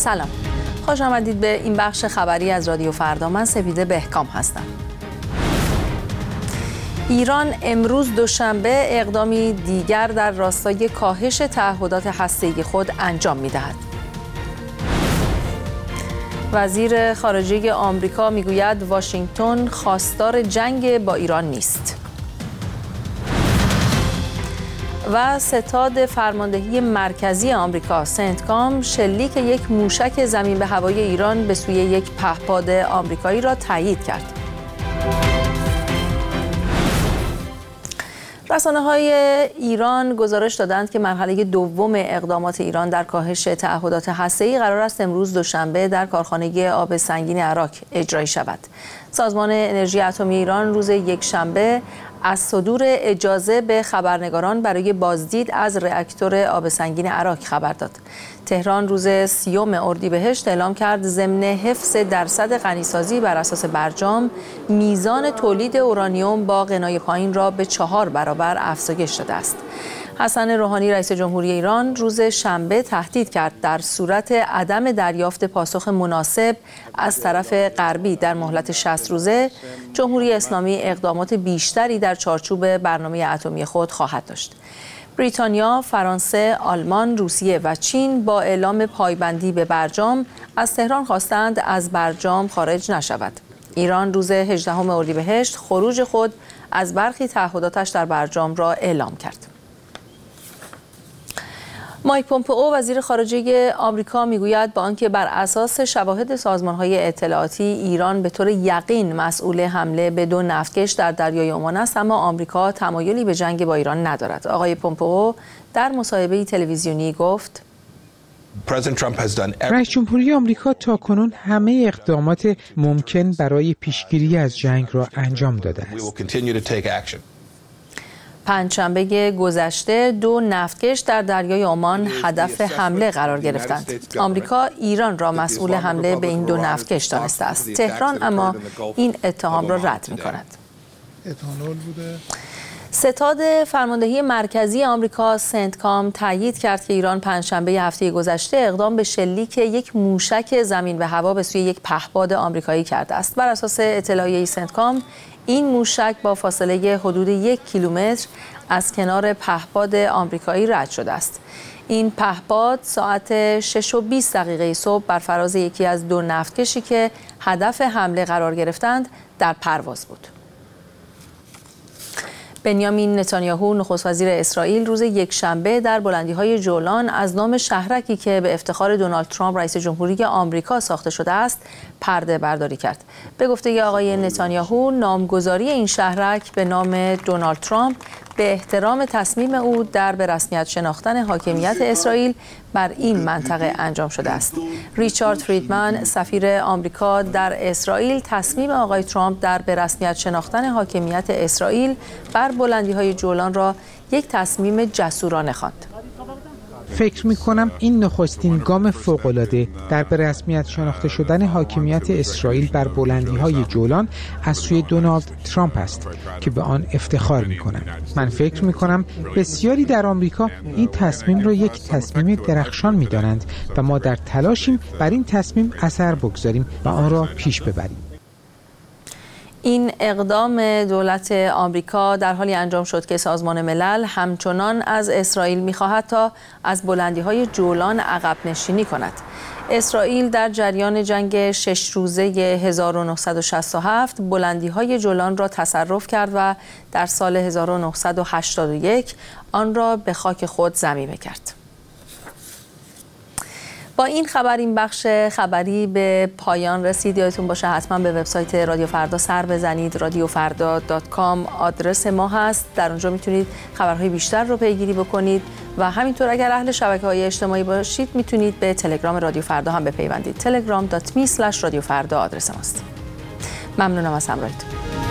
سلام، خوش آمدید به این بخش خبری از رادیو فردا. من سپیده بهکام هستم. ایران امروز دوشنبه اقدامی دیگر در راستای کاهش تعهدات هسته‌ای خود انجام می‌دهد. وزیر خارجه آمریکا میگوید واشنگتن خواستار جنگ با ایران نیست. و ستاد فرماندهی مرکزی آمریکا سنتکام شلیک یک موشک زمین به هوای ایران به سوی یک پهپاد آمریکایی را تایید کرد. رسانه‌های ایران گزارش دادند که مرحله دوم اقدامات ایران در کاهش تعهدات هسته‌ای قرار است امروز دوشنبه در کارخانه آب سنگین عراق اجرایی شود. سازمان انرژی اتمی ایران روز یکشنبه از صدور اجازه به خبرنگاران برای بازدید از راکتور آب سنگین عراق خبر داد. تهران روز 30 اردیبهشت اعلام کرد ضمن حفظ درصد غنیسازی بر اساس برجام، میزان تولید اورانیوم با غنای پایین را به 4 برابر افزایش داده است. حسن روحانی رئیس جمهوری ایران روز شنبه تهدید کرد در صورت عدم دریافت پاسخ مناسب از طرف غربی در مهلت 60 روزه، جمهوری اسلامی اقدامات بیشتری در چارچوب برنامه اتمی خود خواهد داشت. بریتانیا، فرانسه، آلمان، روسیه و چین با اعلام پایبندی به برجام از تهران خواستند از برجام خارج نشود. ایران روز 18 اردیبهشت خروج خود از برخی تعهداتش در برجام را اعلام کرد. مایک پومپئو وزیر خارجه آمریکا میگوید با آنکه بر اساس شواهد سازمان‌های اطلاعاتی ایران به طور یقین مسئول حمله به 2 نفتکش در دریای عمان است، اما آمریکا تمایلی به جنگ با ایران ندارد. آقای پومپئو در مصاحبه‌ای تلویزیونی گفت: رئیس جمهوری آمریکا تاکنون همه اقدامات ممکن برای پیشگیری از جنگ را انجام داده است. پنجشنبه گذشته 2 نفتکش در دریای عمان هدف حمله قرار گرفتند. آمریکا ایران را مسئول حمله به این 2 نفتکش دانسته است. تهران اما این اتهام را رد می‌کند. ستاد فرماندهی مرکزی آمریکا سنتکام تایید کرد که ایران پنجشنبه هفته گذشته اقدام به شلیک یک موشک زمین به هوا به سوی یک پهپاد آمریکایی کرده است. بر اساس اطلاعیه سنتکام این موشک با فاصله حدود 1 کیلومتر از کنار پهپاد آمریکایی رد شده است. این پهپاد ساعت 6:20 صبح بر فراز یکی از 2 نفتکشی که هدف حمله قرار گرفتند در پرواز بود. بنیامین نتانیاهو نخست وزیر اسرائیل روز یکشنبه در بلندی‌های جولان از نام شهرکی که به افتخار دونالد ترامپ رئیس جمهوری آمریکا ساخته شده است پرده برداری کرد. به گفته آقای نتانیاهو نامگذاری این شهرک به نام دونالد ترامپ به احترام تصمیم او در به رسمیت شناختن حاکمیت اسرائیل بر این منطقه انجام شده است. ریچارد فریدمن سفیر آمریکا در اسرائیل تصمیم آقای ترامپ در به رسمیت شناختن حاکمیت اسرائیل بر بلندی‌های جولان را یک تصمیم جسورانه خواند. فکر می‌کنم این نخستین گام فوق‌العاده در به رسمیت شناخته شدن حاکمیت اسرائیل بر بلندی‌های جولان از سوی دونالد ترامپ است که به آن افتخار می‌کنم. من فکر می‌کنم بسیاری در آمریکا این تصمیم را یک تصمیم درخشان می‌دانند و ما در تلاشیم بر این تصمیم اثر بگذاریم و آن را پیش ببریم. این اقدام دولت آمریکا در حالی انجام شد که سازمان ملل همچنان از اسرائیل می‌خواهد تا از بلندی‌های جولان عقب نشینی کند. اسرائیل در جریان جنگ 6 روزه 1967 بلندی‌های جولان را تصرف کرد و در سال 1981 آن را به خاک خود ضمیمه کرد. با این خبر این بخش خبری به پایان رسید. یادتون باشه حتما به وبسایت رادیو فردا سر بزنید. radiofarda.com آدرس ما هست. در اونجا میتونید خبرهای بیشتر رو پیگیری بکنید و همینطور اگر اهل شبکه‌های اجتماعی باشید میتونید به تلگرام رادیو فردا هم بپیوندید. telegram.me/radiofarda آدرس ماست. ممنونم از همراهیتون.